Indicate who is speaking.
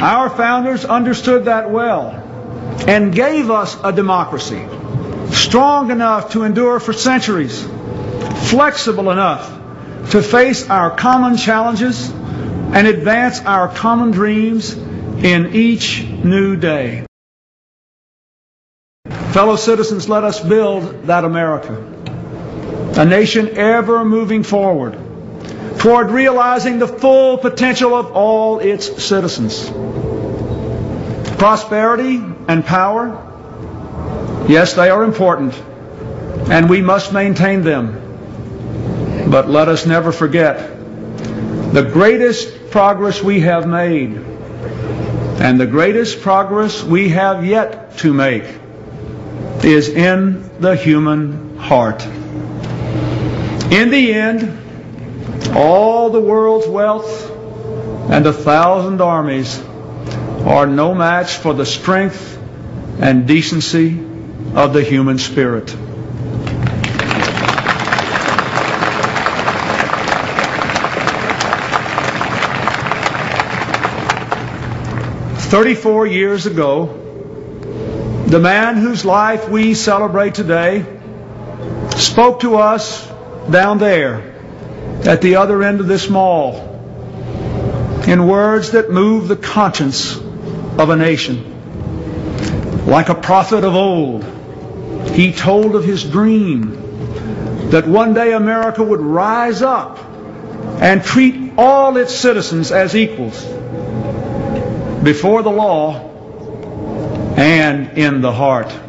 Speaker 1: Our founders understood that well and gave us a democracy strong enough to endure for centuries, flexible enough to face our common challenges and advance our common dreams in each new day. Fellow citizens, let us build that America, a nation ever moving forward toward realizing the full potential of all its citizens. Prosperity and power, yes, they are important, and we must maintain them. But let us never forget the greatest progress we have made and the greatest progress we have yet to make is in the human heart. In the end, all the world's wealth and 1,000 armies are no match for the strength and decency of the human spirit. "34 years ago, the man whose life we celebrate today spoke to us down there at the other end of this mall in words that moved the conscience of a nation. Like a prophet of old, he told of his dream that one day America would rise up and treat all its citizens as equals before the law and in the heart.